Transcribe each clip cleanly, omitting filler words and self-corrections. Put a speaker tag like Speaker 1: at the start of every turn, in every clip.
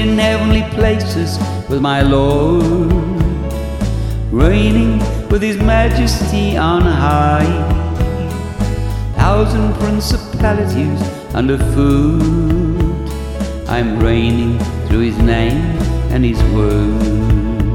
Speaker 1: in heavenly places with my Lord, reigning with His majesty on high. Thousand principalities under foot, I'm reigning through His name and His word.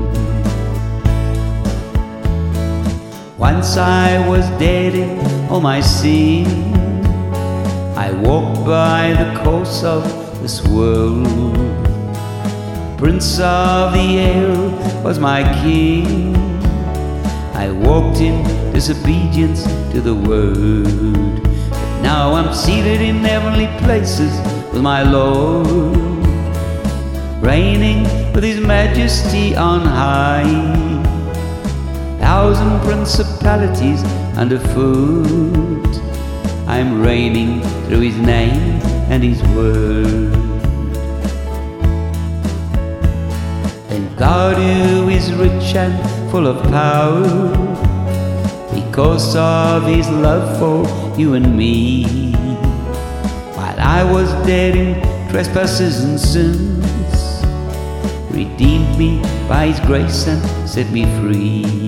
Speaker 1: Once I was dead in all my sin, I walked by the course of this world. Prince of the air was my king. I walked in disobedience to the word. But now I'm seated in heavenly places with my Lord, reigning with His majesty on high. Thousand principalities under foot, I'm reigning through His name and His word. Then God, who is rich and full of power, because of His love for you and me, while I was dead in trespasses and sins, redeemed me by His grace and set me free.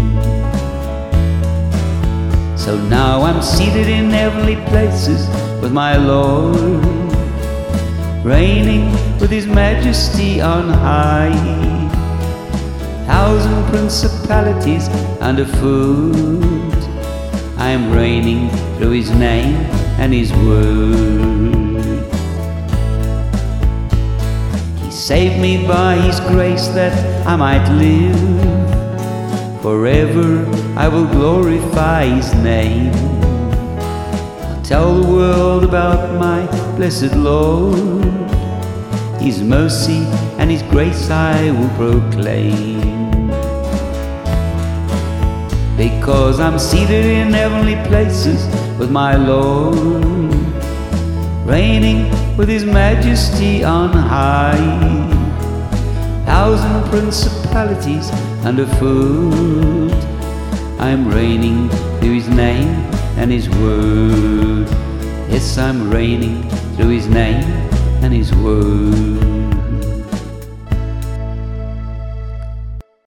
Speaker 1: So now I'm seated in heavenly places with my Lord, reigning with His majesty on high. Thousand principalities under foot, I am reigning through His name and His word. He saved me by His grace that I might live. Forever I will glorify His name. I'll tell the world about my blessed Lord. His mercy and His grace I will proclaim. Because I'm seated in heavenly places with my Lord, reigning with His majesty on high. Thousand principalities under foot, I'm reigning through His name and His word. Yes, I'm reigning through His name and His word.